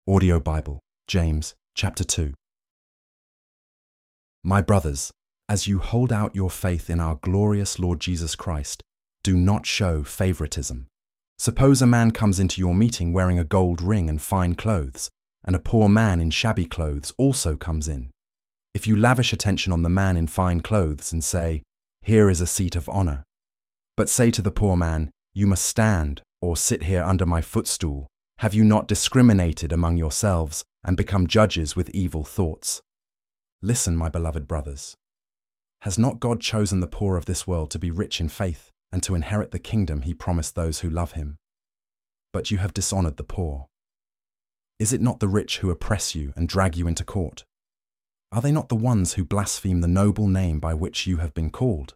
Audio Bible, James, chapter 2. My brothers, as you hold out your faith in our glorious Lord Jesus Christ, do not show favoritism. Suppose a man comes into your meeting wearing a gold ring and fine clothes, and a poor man in shabby clothes also comes in. If you lavish attention on the man in fine clothes and say, "Here is a seat of honor," but say to the poor man, "You must stand or sit here under my footstool," have you not discriminated among yourselves and become judges with evil thoughts? Listen, my beloved brothers. Has not God chosen the poor of this world to be rich in faith and to inherit the kingdom he promised those who love him? But you have dishonored the poor. Is it not the rich who oppress you and drag you into court? Are they not the ones who blaspheme the noble name by which you have been called?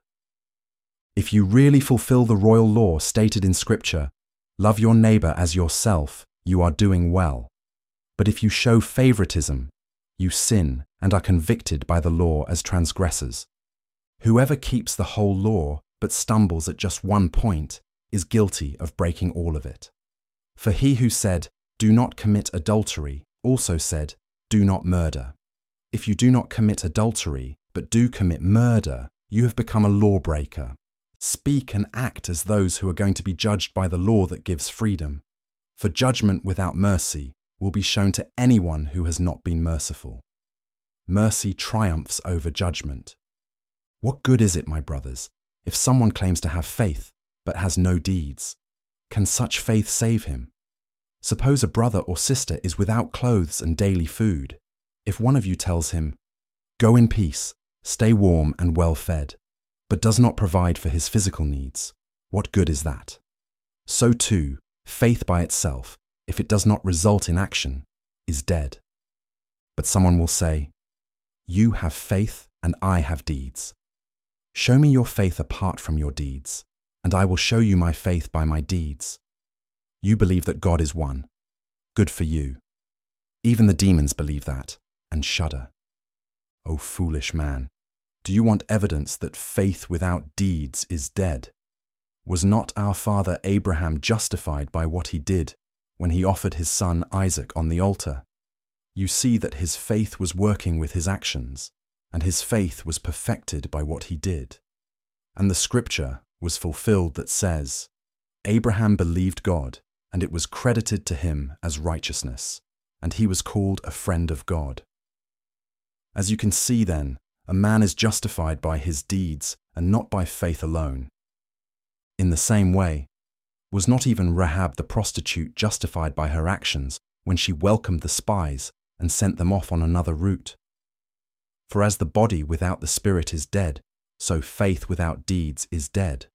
If you really fulfill the royal law stated in Scripture, "Love your neighbor as yourself," you are doing well. But if you show favoritism, you sin and are convicted by the law as transgressors. Whoever keeps the whole law but stumbles at just one point is guilty of breaking all of it. For he who said, "Do not commit adultery," also said, "Do not murder." If you do not commit adultery but do commit murder, you have become a lawbreaker. Speak and act as those who are going to be judged by the law that gives freedom. For judgment without mercy will be shown to anyone who has not been merciful. Mercy triumphs over judgment. What good is it, my brothers, if someone claims to have faith but has no deeds? Can such faith save him? Suppose a brother or sister is without clothes and daily food. If one of you tells him, "Go in peace, stay warm and well fed," but does not provide for his physical needs, what good is that? So too, faith by itself, if it does not result in action, is dead. But someone will say, "You have faith and I have deeds. Show me your faith apart from your deeds, and I will show you my faith by my deeds. You believe that God is one. Good for you. Even the demons believe that and shudder. O foolish man, do you want evidence that faith without deeds is dead? Was not our father Abraham justified by what he did when he offered his son Isaac on the altar? You see that his faith was working with his actions, and his faith was perfected by what he did. And the scripture was fulfilled that says, "Abraham believed God, and it was credited to him as righteousness, and he was called a friend of God." As you can see then, a man is justified by his deeds and not by faith alone. In the same way, was not even Rahab the prostitute justified by her actions when she welcomed the spies and sent them off on another route? For as the body without the spirit is dead, so faith without deeds is dead.